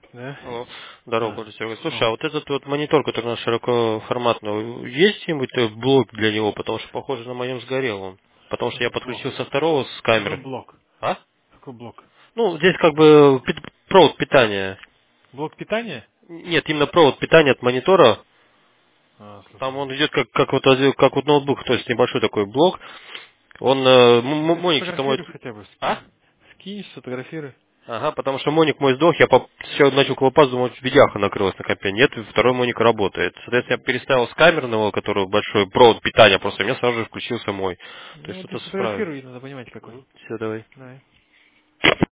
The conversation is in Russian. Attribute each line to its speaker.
Speaker 1: Да?
Speaker 2: Алло. Здорово,
Speaker 1: А,
Speaker 2: Коля Сергей. Слушай, а
Speaker 1: о,
Speaker 2: вот этот вот монитор, который у нас широкоформатный, есть где-нибудь блок для него? Потому что, похоже, на моем сгорел он. Потому что я
Speaker 1: блок.
Speaker 2: подключил со второго с
Speaker 1: Какой
Speaker 2: камеры.
Speaker 1: блок?
Speaker 2: А?
Speaker 1: Какой блок?
Speaker 2: Ну, здесь как бы провод питания.
Speaker 1: Блок питания?
Speaker 2: Нет, именно провод питания от монитора.
Speaker 1: А,
Speaker 2: Там
Speaker 1: слушай.
Speaker 2: он идет как вот ноутбук, то есть небольшой такой блок. Он
Speaker 1: Ты
Speaker 2: моник-то мой...
Speaker 1: сфотографируй хотя бы,
Speaker 2: А?
Speaker 1: скинь. Скинь, сфотографируй.
Speaker 2: Ага, потому что моник мой сдох, я все начал колупаться, думаю, видяха накрылась на компе. Нет, второй моник работает. Соответственно, я переставил с камерного, который большой провод питания, просто у меня сразу же включился мой. То есть
Speaker 1: Ну, ты
Speaker 2: что-то справить.
Speaker 1: сфотографируй, надо понимать какой.
Speaker 2: Все, давай.
Speaker 1: Давай.